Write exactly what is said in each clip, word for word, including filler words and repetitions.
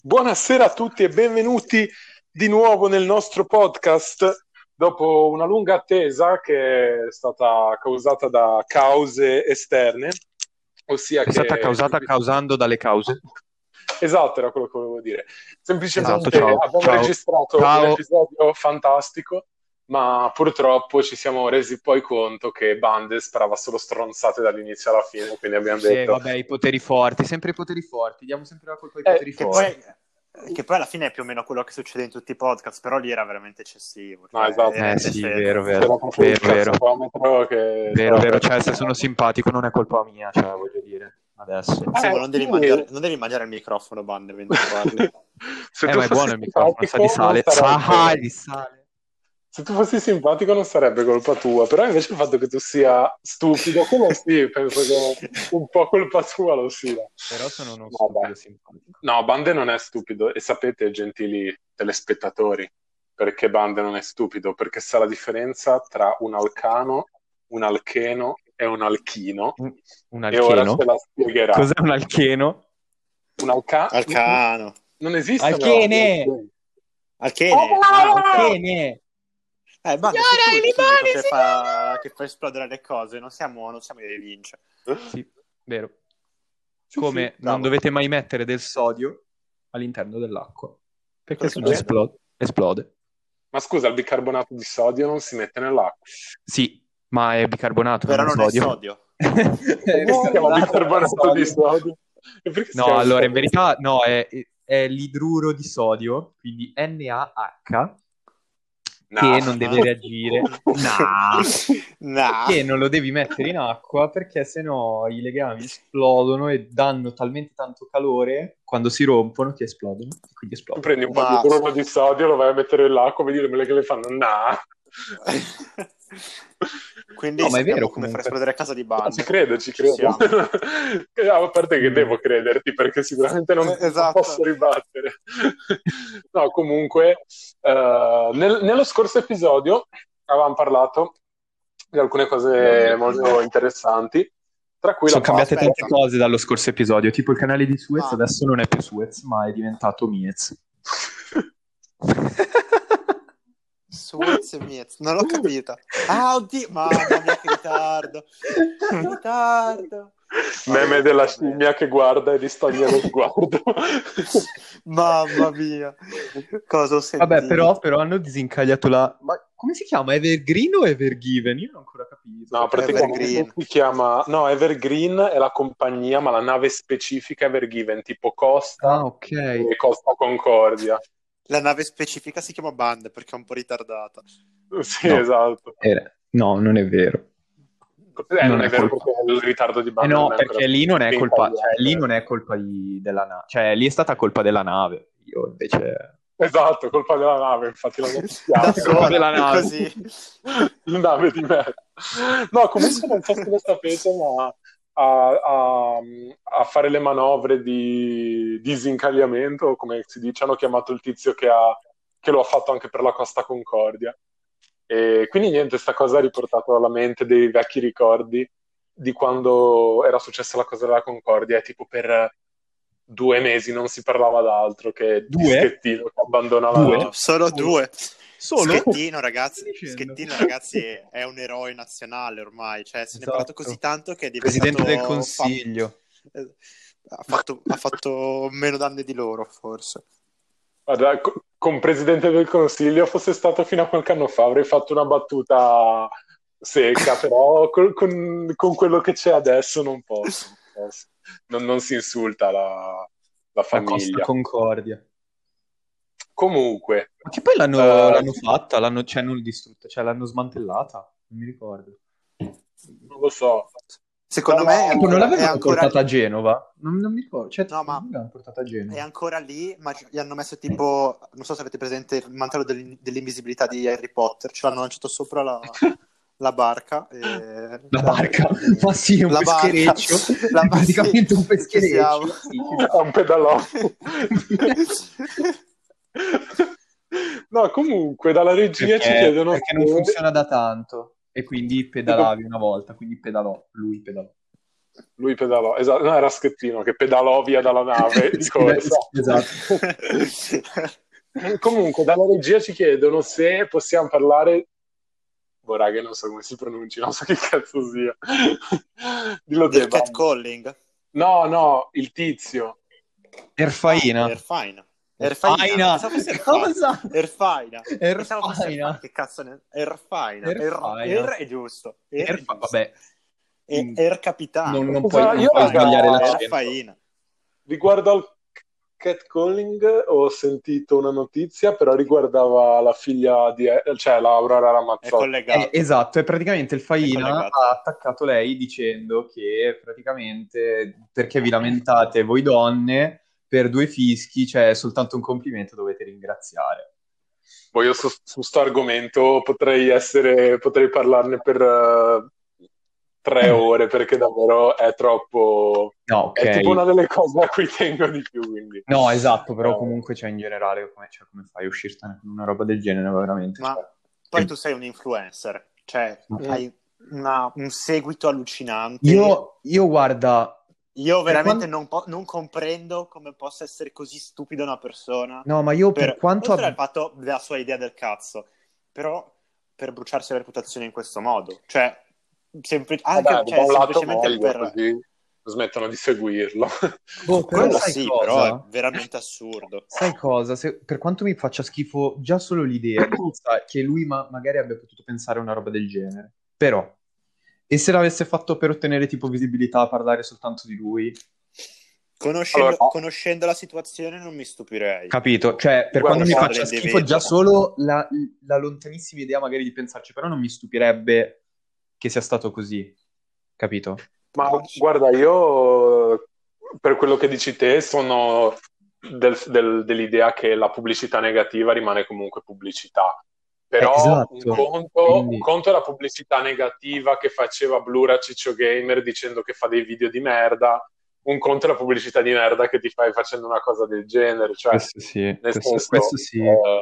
Buonasera a tutti e benvenuti di nuovo nel nostro podcast dopo una lunga attesa che è stata causata da cause esterne, ossia È stata che... causata causando dalle cause. Esatto, era quello che volevo dire. Esatto, Semplicemente ciao. abbiamo Ciao. registrato un Ciao. episodio fantastico, ma purtroppo ci siamo resi poi conto che Bande sparava solo stronzate dall'inizio alla fine, quindi abbiamo Sì, detto... vabbè, i poteri forti, sempre i poteri forti, diamo sempre la colpa ai Eh, poteri Che forti. poi, che poi alla fine è più o meno quello che succede in tutti i podcast, però lì era veramente eccessivo. No, Cioè, esatto. era Eh sì, indecente. vero, C'era vero, proprio il vero, vero, cazzofometro che vero, stava vero, per... cioè se sono simpatico non è colpa mia, cioè voglio dire, adesso. Sì, Eh, ma non devi, sì. mangiare, non devi mangiare il microfono, Bande, mentre parli. Se Eh, tu ma è fossi buono il microfono, sa di simpatico non sale, sa sarebbe... di sale. Se tu fossi simpatico non sarebbe colpa tua, però invece il fatto che tu sia stupido, quello sì, penso che un po' colpa tua lo sia. Però sono uno Vabbè. stupido simpatico. No, Bande non è stupido e sapete, gentili telespettatori, perché Bande non è stupido, perché sa la differenza tra un alcano, un alcheno e un alchino Un, un e ora alcheno? ce la spiegherà. Cos'è un alcheno? Un alcano? Alcano. Non esistono gli Alchene! alcheni. Alchene? Ah, ok. Alchene! Eh, Bande, sei Signora, tu i il chimico limoni, che fa, che fa esplodere le cose, non siamo, non siamo io e Vince. Sì, vero. Sì, Come sì, non Bravo. dovete mai mettere del sodio all'interno dell'acqua, perché Cosa sennò succede? esplo- esplode. Ma scusa, il bicarbonato di sodio non si mette nell'acqua. Sì, ma è bicarbonato, Però non è non è sodio. sodio. Perché si chiama bicarbonato di sodio? E perché si No, chiama allora in bicarbonato? verità no, è, è l'idruro di sodio, quindi NaH, che No. non deve reagire. Nah. Nah. Che non lo devi mettere in acqua perché sennò i legami esplodono e danno talmente tanto calore quando si rompono che esplodono. E quindi Tu esplodono. prendi un po' di Ma... idruro di sodio, lo vai a mettere nell'acqua, vedi le mele che le fanno nah. Quindi No, ma è sappiamo vero come far comunque. esplodere a casa di No, ci Bande. credo, ci Ci credo. siamo. A parte che Mm. devo crederti, perché sicuramente non, Eh, non esatto. posso ribattere. No, comunque, eh, nel- nello scorso episodio avevamo parlato di alcune cose molto interessanti, tra cui la Sono cambiate pasta. tante cose dallo scorso episodio, tipo il canale di Suez Ma- adesso non è più Suez, ma è diventato Miez. Suez e Miez, non l'ho capita. Ah, oddio, mamma mia, che ritardo. Che ritardo. Meme Vabbè, della vabbè. scimmia che guarda e distoglie lo sguardo. Mamma mia. Cosa ho sentito? Vabbè, però, però hanno disincagliato la... Ma come si chiama? Evergreen o Evergiven? Io non ho ancora capito. No, Perché praticamente Evergreen. si chiama... No, Evergreen è la compagnia, ma la nave specifica è Evergiven, tipo Costa Ah, ok. e Costa Concordia. La nave specifica si chiama Bande perché è un po' ritardata. Sì, No. esatto. Eh, no, non è vero. Eh, non, Non è, è vero colpa. perché il ritardo di Eh banda no, non è ancora perché lì non è colpa, incagliato. cioè lì non è colpa di- della nave, cioè lì è stata colpa della nave. Io invece... Esatto, colpa della nave, infatti la Da chiama. sola, della nave. così. La nave di me. No, comunque non so se lo sapete, ma a, a- a fare le manovre di disincagliamento, come si dice, hanno chiamato il tizio che, ha, che lo ha fatto anche per la Costa Concordia. E quindi niente, sta cosa ha riportato alla mente dei vecchi ricordi di quando era successa la cosa della Concordia, e tipo per due mesi non si parlava d'altro che di Due? Schettino che abbandona la Due? No, solo due. Solo? Schettino, ragazzi, Stai dicendo? Schettino, ragazzi, è un eroe nazionale ormai. Cioè, se ne è parlato Esatto. così tanto che è diventato Presidente del fam- Consiglio. eh, ha fatto, ha fatto meno danni di loro, forse. Guarda, co- con Presidente del Consiglio fosse stato fino a qualche anno fa, avrei fatto una battuta secca, però col- con, con quello che c'è adesso non posso. non posso. Non, non si insulta la, la La Costa famiglia. Concordia. Comunque, Ma che poi l'hanno, eh, l'hanno fatta, l'hanno, cioè non distrutta, cioè l'hanno smantellata, non mi ricordo. non lo so. Secondo Dalla- me è Tipo, non ancora, è l'avevano ancora portata a lì. Genova? Non, non mi ricordo, cioè, No, ma non l'avevano portata a è Genova. ancora lì, ma gli hanno messo tipo, non so se avete presente il mantello dell'in- dell'invisibilità di Harry Potter, ce l'hanno lanciato sopra la, la barca. E... La barca, ma sì, un La barca. peschereccio, La è ba- praticamente sì, un ci peschereccio. siamo. Sì, ci a un pedalò. No, comunque dalla regia ci Perché, chiedono perché non se... funziona da tanto e quindi pedalavi una volta, quindi pedalò, lui pedalò. Lui pedalò, esatto, no, era Schettino che pedalò via dalla nave di Sì, corsa. esatto. Comunque, dalla regia ci chiedono se possiamo parlare. Boh, raga, non so come si pronunci, non so che cazzo sia. Dillo te, Del Bam. catcalling. No, no, il tizio. Erfaina. Ah, Erfaina. Erfaina. Erfaina. Pensavo fosse Cosa? Erfaina. Pensavo fosse Erfaina. Erfaina. Che cazzo ne... Erfaina. Er, Erfaina. er è giusto. Er è Erfa- giusto. vabbè. Er, er capitano. Non, non Scusa, puoi, non io puoi raga, sbagliare l'accento. Erfaina. Riguardo al catcalling ho sentito una notizia, però riguardava la figlia di, cioè Laura È Ramazzotti. collegato. Eh, esatto, e praticamente il È Faina collegato. ha attaccato lei dicendo che praticamente perché vi lamentate voi donne per due fischi, cioè soltanto un complimento dovete ringraziare. Poi io su, su sto argomento potrei essere, potrei parlarne per uh, tre ore perché davvero è troppo. No, ok. È tipo una delle cose a cui tengo di più, quindi. No, esatto, però Eh. comunque cioè in generale come, cioè, come fai a uscirtene con una roba del genere veramente? Ma Cioè, poi che- tu sei un influencer, cioè Mm. hai una- un seguito allucinante. Io, io guarda, Io veramente quando- non, po- non comprendo come possa essere così stupida una persona. no, ma io per, per quanto oltre ab- al fatto della sua idea del cazzo, però per bruciarsi la reputazione in questo modo, cioè, sempli- anche, Vabbè, cioè, da un lato semplicemente meglio, per così smettono di seguirlo. boh, però quello sai sì, cosa? però è veramente assurdo. Sai cosa? Se- per quanto mi faccia schifo già solo l'idea di pensare che lui ma- magari abbia potuto pensare a una roba del genere, però, e se l'avesse fatto per ottenere tipo visibilità, parlare soltanto di lui, Conoscendo, Allora, no. conoscendo la situazione non mi stupirei. capito? Cioè, per Guarda, quanto mi no, faccia l'individuo. schifo già solo la, la lontanissima idea magari di pensarci, però non mi stupirebbe che sia stato così, capito? Ma guarda, io per quello che dici te sono del- del- dell'idea che la pubblicità negativa rimane comunque pubblicità. Però Eh, esatto. un, conto, Quindi- un conto è la pubblicità negativa che faceva Blura Ciccio Gamer dicendo che fa dei video di merda, un conto è la pubblicità di merda che ti fai facendo una cosa del genere. Cioè, Questo sì, nel questo, senso, questo sì.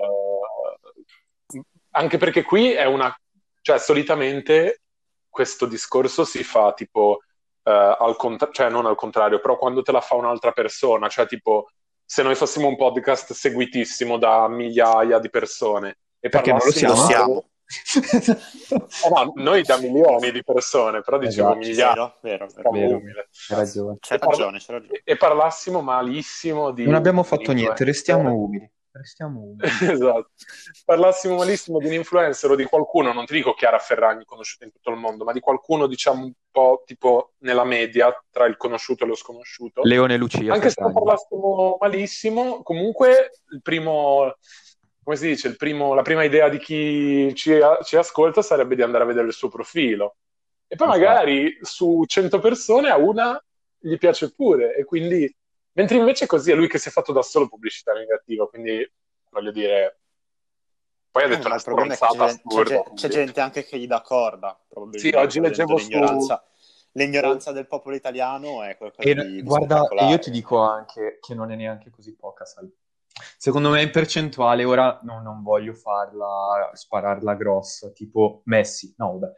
eh, anche perché qui è una, cioè solitamente questo discorso si fa tipo eh, al contrario, cioè non al contrario, però quando te la fa un'altra persona, cioè tipo se noi fossimo un podcast seguitissimo da migliaia di persone e Perché non lo parlassimo siamo? Siamo. Eh no, noi da milioni di persone, però dicevo Esatto. migliaia. Vero, vero, Sta vero. Vero, umile. hai ragione. C'hai E parla- ragione, c'hai ragione. E parlassimo malissimo di Non abbiamo di fatto un niente, influencer. restiamo umili. Restiamo umili. Esatto. Parlassimo malissimo di un influencer o di qualcuno, non ti dico Chiara Ferragni conosciuta in tutto il mondo, ma di qualcuno diciamo un po' tipo nella media tra il conosciuto e lo sconosciuto. Leone Lucia Anche se Ferragni. parlassimo malissimo, comunque il primo, come si dice, il primo, la prima idea di chi ci, ci ascolta sarebbe di andare a vedere il suo profilo. E poi Esatto. magari su cento persone a una gli piace pure, e quindi mentre invece così è lui che si è fatto da solo pubblicità negativa, quindi voglio dire, poi ha Eh, detto ma una il problema è che stronzata c'è, c'è, assurda. c'è- c'è gente anche che gli dà corda, probabilmente. Sì, oggi vedendo leggevo su- l'ignoranza. L'ignoranza del popolo italiano è qualcosa E, di, di guarda, spettacolare. io ti dico anche che non è neanche così poca, sai. Secondo me in percentuale, ora no, non voglio farla, spararla grossa, tipo Messi, no, vabbè.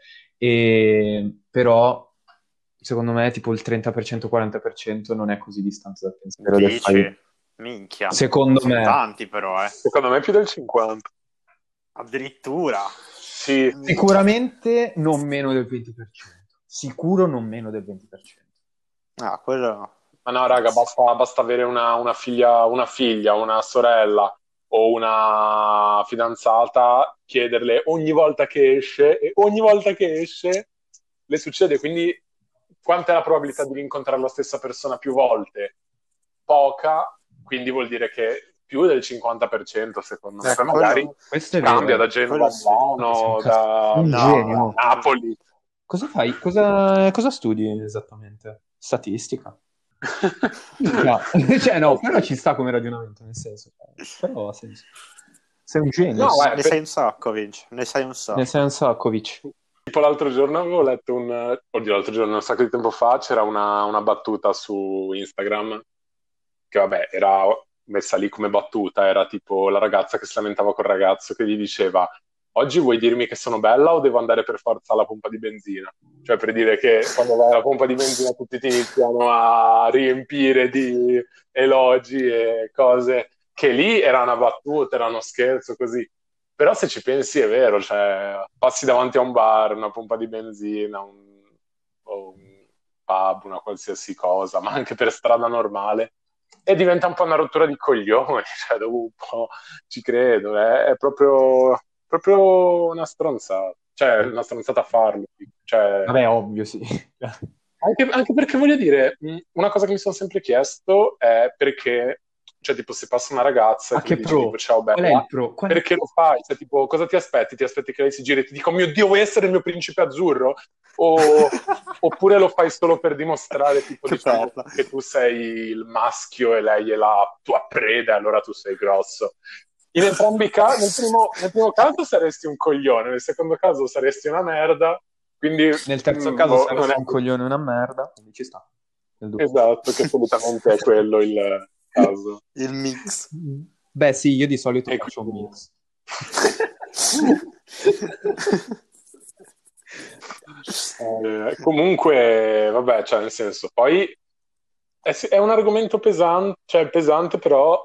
E, però secondo me tipo il trenta per cento, quaranta per cento non è così distante dal pensiero del Dici? Faina. Minchia. Secondo Sono me. tanti però, eh. Secondo me più del cinquanta. Addirittura. Sì, Sicuramente non meno del venti per cento. Sicuro non meno del venti per cento. Ah, quello... ma no, raga, basta, basta avere una, una figlia, una figlia, una sorella o una fidanzata, chiederle ogni volta che esce, e ogni volta che esce le succede. Quindi, quanta è la probabilità di rincontrare la stessa persona più volte? Poca, quindi vuol dire che più del cinquanta per cento, secondo me. Eh, Poi quello- magari Questo è cambia vero. da Genova Quello a sì. Milano, da, Un No, genio. no. Napoli. Cosa fai? Cosa, cosa studi esattamente? Statistica? No, cioè no, però ci sta come ragionamento, nel senso. Però ha senso. Sei un genio. No, Ne eh, sai un sacco, Vince. Ne sai un sacco. Ne sei un Saccovic. Tipo l'altro giorno avevo letto un... Oddio, l'altro giorno, un sacco di tempo fa, c'era una, una battuta su Instagram, che vabbè, era messa lì come battuta, era tipo la ragazza che si lamentava col ragazzo che gli diceva oggi vuoi dirmi che sono bella o devo andare per forza alla pompa di benzina? Cioè, per dire che quando vai alla pompa di benzina tutti ti iniziano a riempire di elogi e cose, che lì era una battuta, era uno scherzo, così. Però se ci pensi è vero, cioè, passi davanti a un bar, una pompa di benzina, un, o un pub, una qualsiasi cosa, ma anche per strada normale, e diventa un po' una rottura di coglioni, cioè, dopo un po' ci credo, è, è proprio, proprio una stronzata, cioè una stronzata a farlo, cioè, Vabbè, ovvio, sì. anche, anche perché voglio dire, mh, una cosa che mi sono sempre chiesto è perché, cioè tipo se passa una ragazza Ma che mi che dice tipo pro? ciao Qual è bella, il pro? Qual è... perché lo fai? Cioè tipo cosa ti aspetti? Ti aspetti che lei si giri e ti dica oh mio Dio vuoi essere il mio principe azzurro? O, oppure lo fai solo per dimostrare tipo Che diciamo perla. che tu sei il maschio e lei è la tua preda e allora tu sei grosso. In entrambi i casi, nel primo, nel primo caso saresti un coglione, nel secondo caso saresti una merda, quindi Nel terzo mm, caso boh, non saresti è un coglione e una merda, quindi ci sta. Nel dubbio. esatto, che solitamente è quello il caso. Il mix. Beh, sì, io di solito E faccio un quindi- mix. Eh, comunque, vabbè, cioè, nel senso, poi è, è un argomento pesante, cioè pesante, però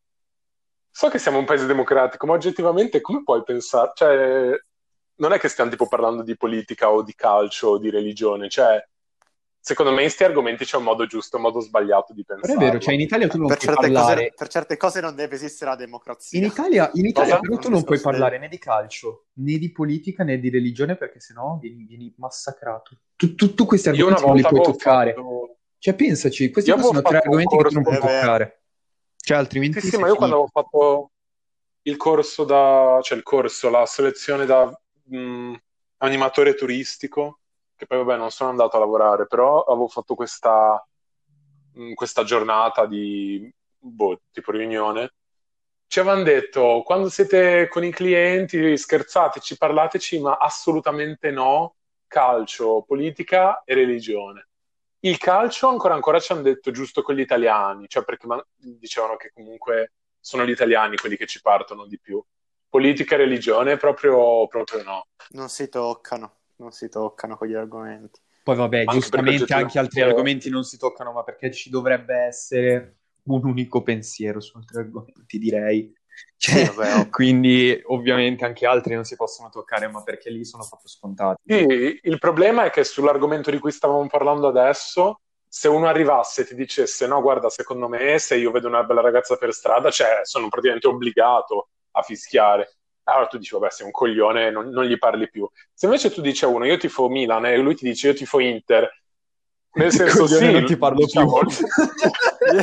so che siamo un paese democratico, ma oggettivamente come puoi pensare? Cioè, non è che stiamo tipo parlando di politica o di calcio o di religione, cioè, secondo me in questi argomenti c'è un modo giusto e un modo sbagliato di Però è vero, pensarlo. cioè in Italia tu non Per puoi certe, cose, parlare... per certe cose non deve esistere la In democrazia. Italia, in Italia Cosa? però Un tu non puoi discorso parlare del- né di calcio, né di politica, né di religione, perché sennò vieni, vieni massacrato. Tu, tu- tu questi Io una argomenti non li volta puoi avevo toccare. fatto... Cioè, pensaci, questi Io qua avevo sono tre fatto un argomenti che tu non puoi È corso... vero. toccare. Cioè, Sì, altrimenti sì, sei ma io quando finito. avevo fatto il corso da... cioè il corso, la selezione da mh, animatore turistico, che poi vabbè non sono andato a lavorare, però avevo fatto questa, mh, questa giornata di, boh, tipo riunione. Ci avevano detto, quando siete con i clienti, scherzateci, parlateci, ma assolutamente no, calcio, politica e religione. Il calcio ancora ancora ci hanno detto giusto con gli italiani, cioè perché ma- dicevano che comunque sono gli italiani quelli che ci partono di più. Politica e religione proprio, proprio no. Non si toccano, non si toccano quegli argomenti. Poi vabbè, Anche perché giustamente anche altri oggettivamente argomenti non si toccano, ma perché ci dovrebbe essere un unico pensiero su altri argomenti, direi. Sì, Cioè, vabbè, ovvio. quindi ovviamente anche altri non si possono toccare, ma perché lì sono proprio scontati. sì, il problema è che sull'argomento di cui stavamo parlando adesso, se uno arrivasse e ti dicesse no, guarda, secondo me se io vedo una bella ragazza per strada, cioè sono praticamente obbligato a fischiare. Allora tu dici, vabbè, sei un coglione, non, non gli parli più. Se invece tu dici a uno, io tifo Milan e lui ti dice, io tifo Inter, nel senso Coglione, sì, non ti parlo diciamo... più.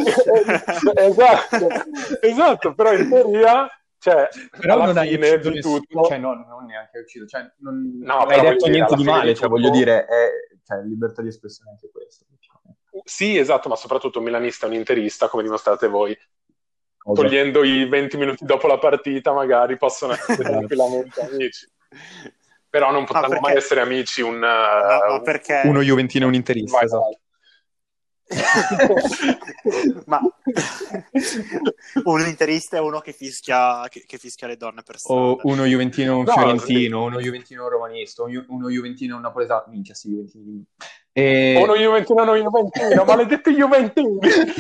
esatto, esatto, però in teoria, cioè, Però alla non hai fine ucciso di nessuno, tutto... cioè no, non neanche hai ucciso, cioè non, No, non hai però voglio detto dire, niente alla di fine male, di cioè tutto... voglio dire, è cioè, libertà di espressione anche questo. Sì, esatto, ma soprattutto un milanista e un interista, come dimostrate voi, Cosa? togliendo i venti minuti dopo la partita, magari possono essere Esatto. tranquillamente amici. Però non Ma potranno mai perché? essere amici un... Ma, uh, ma un- perché? Uno juventino e un interista, Vai, esatto. Ma un interista è uno che fischia, che, che fischia le donne per O strada. uno juventino e un No, fiorentino, uno juventino e un romanista, uno, uno juventino e un napoletano, minchia sì, juventini. O uno E... Juventino, uno Juventino, maledetti Juventini!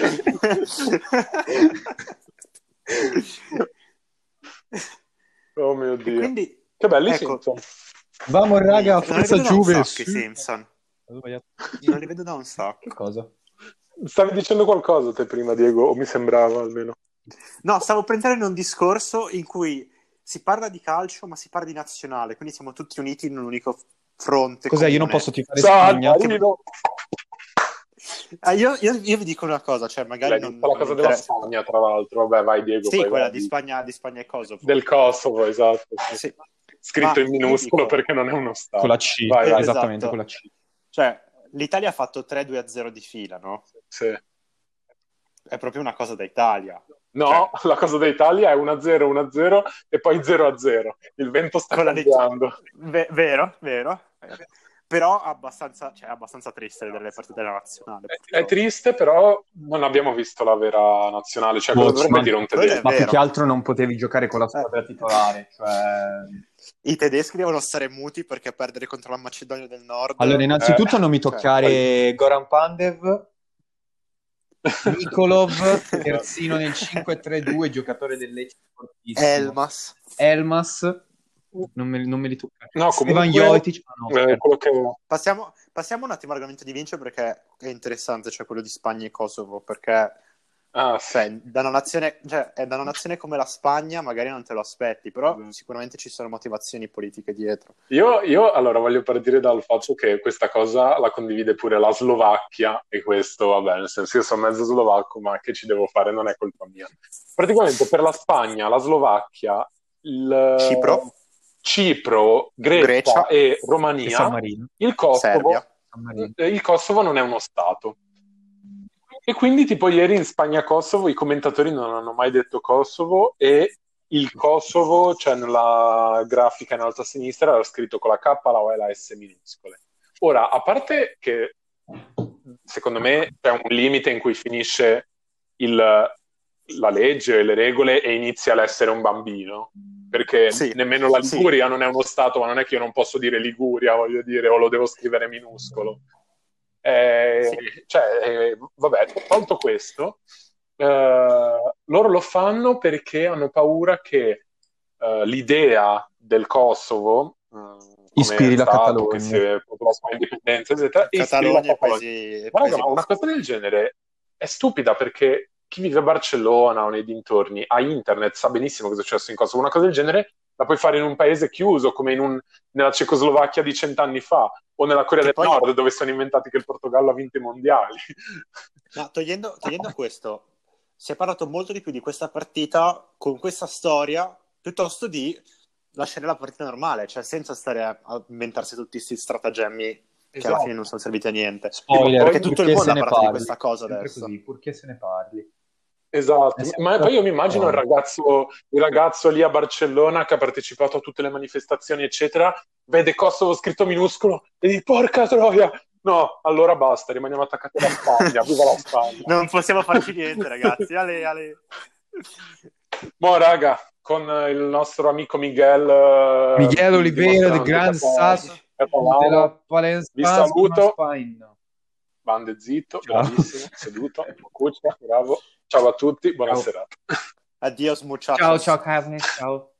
Oh mio E Dio. quindi, Che belli ecco, Simpson. Vamo raga, minchia, non li forza vedo da un Juve. sacco i Sì. Simpson. Ho sbagliato. Non li vedo da un sacco. Che cosa? Stavi dicendo qualcosa te prima, Diego, o mi sembrava almeno. No, stavo prendendo un discorso in cui si parla di calcio, ma si parla di nazionale, quindi siamo tutti uniti in un unico fronte Cos'è? Io non comune. posso tifare Ciao, Spagna. Marino! Ah, io, io- io vi dico una cosa, cioè magari L'hai non, vista la non cosa mi della interessa. Spagna, tra l'altro. Vabbè, vai Diego, Sì, poi quella vai. di Spagna, di Spagna e Kosovo. Del Kosovo, esatto. Sì. Sì. Scritto Ma in io minuscolo dico, perché non è uno stato. Con la C, Vai, vai. esattamente, esatto. con la C. Cioè, l'Italia ha fatto tre due a zero di fila, no? Sì. È proprio una cosa da Italia. No, Cioè, la cosa d'Italia è uno a zero, uno a zero e poi zero a zero. Il vento sta con la lit- cambiando. Ve- vero, vero, vero. però abbastanza, cioè, abbastanza triste vedere le partite della nazionale. È, è triste, però non abbiamo visto la vera nazionale, cioè cosa Boh, dovrebbe ma, dire un quello è tedesco? ma più vero. che altro non potevi giocare con la squadra Eh. titolare, cioè... I tedeschi devono stare muti perché perdere contro la Macedonia del Nord. Allora, innanzitutto Eh, non mi cioè, toccare Goran Pandev, Nikolov, terzino nel cinque tre due, giocatore del Lecce fortissimo. Elmas. Elmas, non me, non me li toccare. No, Stevan comunque, Jovetic, ah, no, eh, scherzo. quello che... Passiamo, passiamo un attimo all'argomento di Vince perché è interessante, cioè quello di Spagna e Kosovo, perché Ah, sì. cioè, da una nazione, cioè, è da una nazione come la Spagna magari non te lo aspetti, però sicuramente ci sono motivazioni politiche dietro. Io, io allora voglio partire dal fatto che questa cosa la condivide pure la Slovacchia, e questo, vabbè, nel senso io sono mezzo slovacco, ma che ci devo fare? Non è colpa mia. Praticamente per la Spagna, la Slovacchia, il Cipro, Cipro, Grecia, Grecia e E San Romania, Marino. il Kosovo, Serbia. San Marino. eh, il Kosovo non è uno stato. E quindi tipo ieri in Spagna-Kosovo i commentatori non hanno mai detto Kosovo, e il Kosovo, cioè nella grafica in alto a sinistra, era scritto con la K, la O e la S minuscole. Ora, a parte che secondo me c'è un limite in cui finisce il, la legge e le regole e inizia l'essere un bambino, perché Sì, nemmeno la sì. Liguria non è uno stato, ma non è che io non posso dire Liguria, voglio dire, o lo devo scrivere minuscolo. Eh, Sì. cioè, eh, vabbè, tolto questo, eh, loro lo fanno perché hanno paura che eh, l'idea del Kosovo, eh, come Ispiri la stato che Catalogna. si proclama indipendenza, eccetera, ispiri la Catalogna e Catalogna. paesi, Ma raga, paesi ma una baschi. cosa del genere è stupida, perché chi vive a Barcellona o nei dintorni ha internet, sa benissimo cosa è successo in Kosovo. Una cosa del genere la puoi fare in un paese chiuso, come in un, nella Cecoslovacchia di cent'anni fa, o nella Corea Che del poi, Nord, dove sono inventati che il Portogallo ha vinto i mondiali. no, togliendo, togliendo questo, si è parlato molto di più di questa partita con questa storia piuttosto di lasciare la partita normale, cioè senza stare a, a inventarsi tutti questi stratagemmi che alla fine non sono serviti a niente. Spoiler, Perché tutto il purché mondo se ha ne parlato di parli. questa cosa Sempre adesso. così, purché se ne parli. Esatto, È ma sempre poi io mi immagino il no. ragazzo, il ragazzo lì a Barcellona che ha partecipato a tutte le manifestazioni, eccetera, vede Kosovo scritto minuscolo e dice porca troia! No, allora basta, rimaniamo attaccati alla Spagna, viva la Spagna! Non possiamo farci niente, ragazzi. Ale, ale. Mo raga, con il nostro amico Miguel, eh, Miguel Oliveira, the dimostrante Grand cata- Sas catalano, della vi Palespas saluto. Spagna. Bande zitto, Ciao. bravissimo, seduto, cuccia, bravo. Ciao a tutti, buona Ciao. serata. Adios, muchachos. Ciao, ciao, carne, ciao.